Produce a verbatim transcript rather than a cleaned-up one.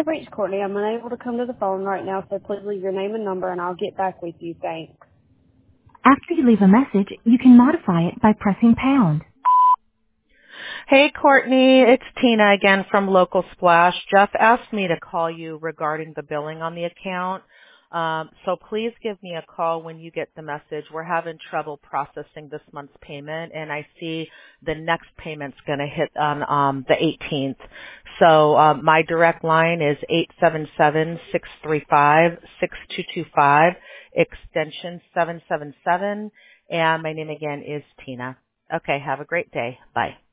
have reached Courtney. I'm unable to come to the phone right now, so please leave your name and number and I'll get back with you. Thanks. After you leave a message, you can modify it by pressing pound. Hey, Courtney, it's Tina again from Local Splash. Jeff asked me to call you regarding the billing on the account. Um, so please give me a call when you get the message. We're having trouble processing this month's payment, and I see the next payment's going to hit on um, the eighteenth. So um, my direct line is eight seven seven, six three five, six two two five, extension seven seven seven, and my name again is Tina. Okay, have a great day. Bye.